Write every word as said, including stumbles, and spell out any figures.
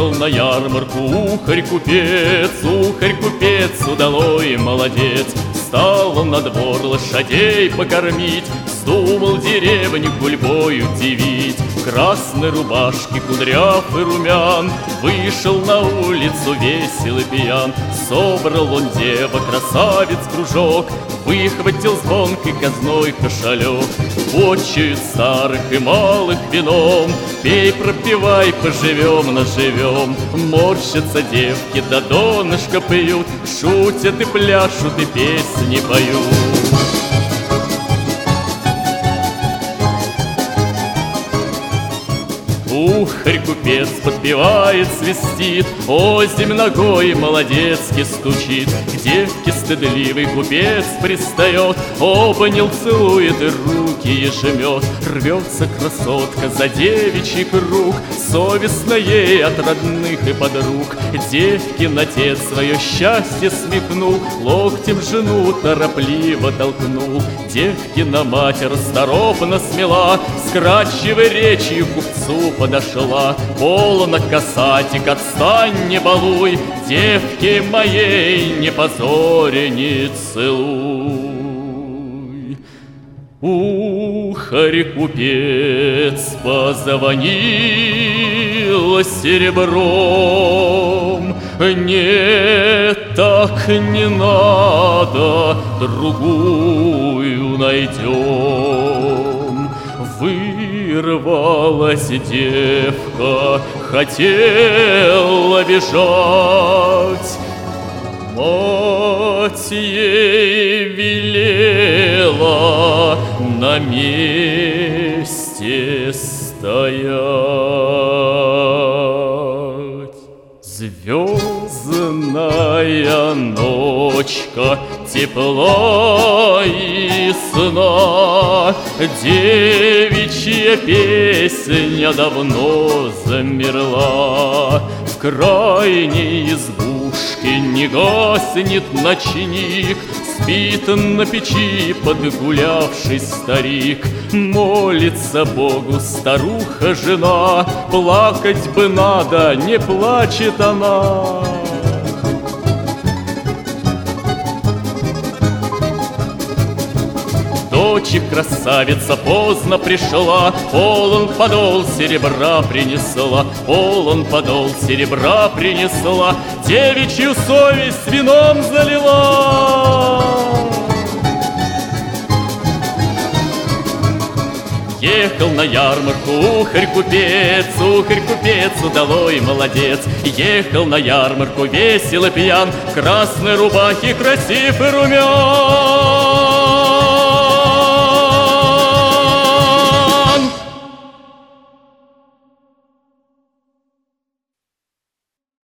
Ехал на ярмарку ухарь-купец, ухарь-купец, удалой молодец. Стал он на двор лошадей покормить, вздумал деревню гульбой удивить. В красной рубашке кудряв и румян вышел на улицу весел и пьян. Собрал он девок, красавиц кружок, выхватил звонкой казной кошелек. Почуют старых и малых вином, пей, пропивай, поживем, наживем. Морщатся девки, да донышко пьют, шутят и пляшут, и песни поют. Ухарь-купец подпевает, свистит, озимь ногой молодецки стучит. К девке стыдливый купец пристает, обнял, целует и руки ей жмет. Рвется красотка за девичий круг, совестно ей от родных и подруг. Девкин отец свое счастье смекнул, локтем жену торопливо толкнул. Девкина мать расторопно смела, с кратчевой речью купцу подошла. Полно, касатик, отстань, не балуй, девки моей не позори, не целуй. Ухарь-купец позвонил серебром: нет, так не надо, другую найдем. Вырвалась девка, хотела бежать, мать ей велела на месте стоять. Звездная ночка, тепла и сна, девичья песня давно замерла. В крайней избушке не гаснет ночник, спит на печи подгулявший старик. Молится Богу старуха-жена, плакать бы надо, не плачет она. Дочь красавица поздно пришла, полон подол серебра принесла, полон подол серебра принесла, девичью совесть вином залила. Ехал на ярмарку ухарь-купец, ухарь-купец, удалой молодец. Ехал на ярмарку весел и пьян, в красной рубахе красив и румян.